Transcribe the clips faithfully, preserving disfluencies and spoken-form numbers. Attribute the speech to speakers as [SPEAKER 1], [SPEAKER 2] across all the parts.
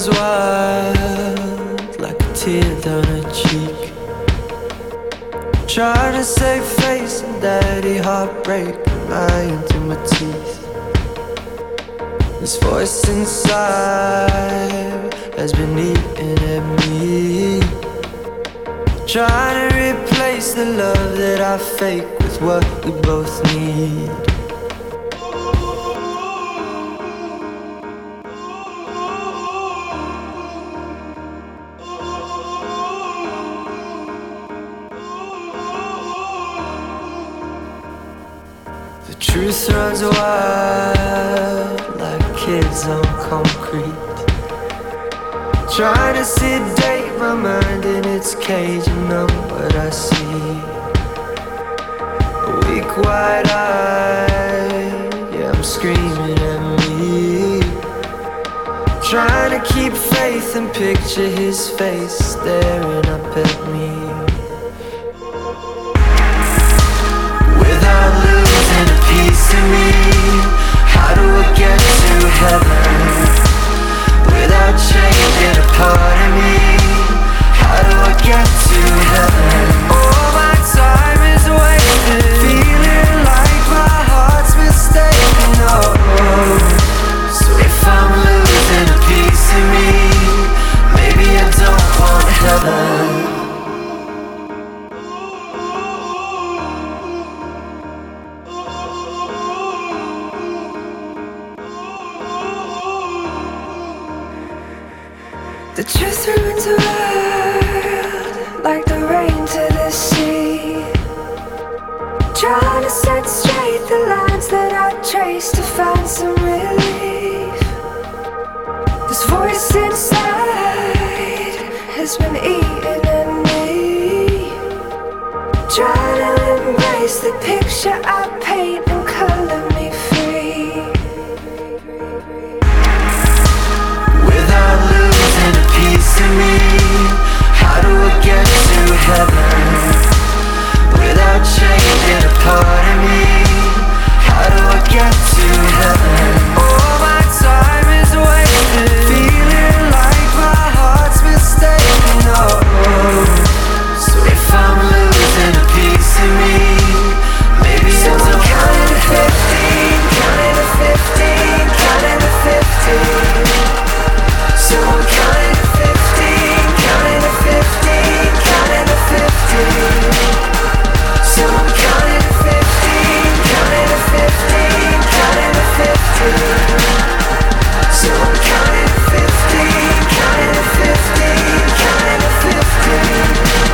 [SPEAKER 1] runs wild like a tear down her cheek. Trying to save face and daddy heartbreak, lying through my teeth. This voice inside has been eating at me, trying to replace the love that I fake with what we both need. The truth runs wild like kids on concrete, trying to sedate my mind in its cage and numb what I see. A weak wide eye, yeah, I'm screaming at me, trying to keep faith and picture his face staring up at me. Without losing a piece of me, how do I get to heaven? Without changing a part of me, how do I get to heaven? All my time is wasted, feeling like my heart's mistaken. Oh, so if I'm losing a piece of me, maybe I don't want heaven.
[SPEAKER 2] The truth runs wild like the rain to the sea, trying to set straight the lines that I traced to find some relief. This voice inside has been eating at me, trying to embrace the picture I paint and color me free.
[SPEAKER 1] Without losing a piece of me, how do I get to heaven? Without changing a part of me, how do I get to heaven? All my time is wasted, feeling like my heart's mistaken. Oh, so if I'm losing a piece of me, maybe so I'm counting to fifteen, counting to fifteen, counting to fifteen. So I'm counting to fifteen, counting to fifteen, counting to fifteen. So I'm counting to fifteen, counting to fifteen, counting to fifteen. So I'm counting to fifteen, counting to fifteen, counting to fifteen.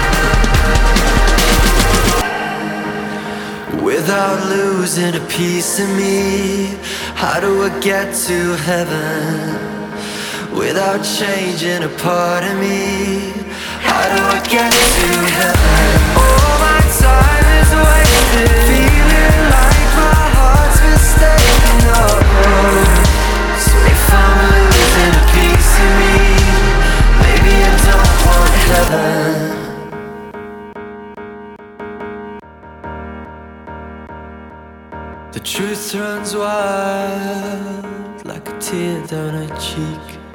[SPEAKER 1] Without losing a piece of me, how do I get to heaven? Without changing a part of me, how do I get to heaven? All my time is wasted, feeling like my heart's mistaken. Oh, so if I'm losing a piece of me, maybe I don't want heaven. The truth runs wild like a tear down her cheek.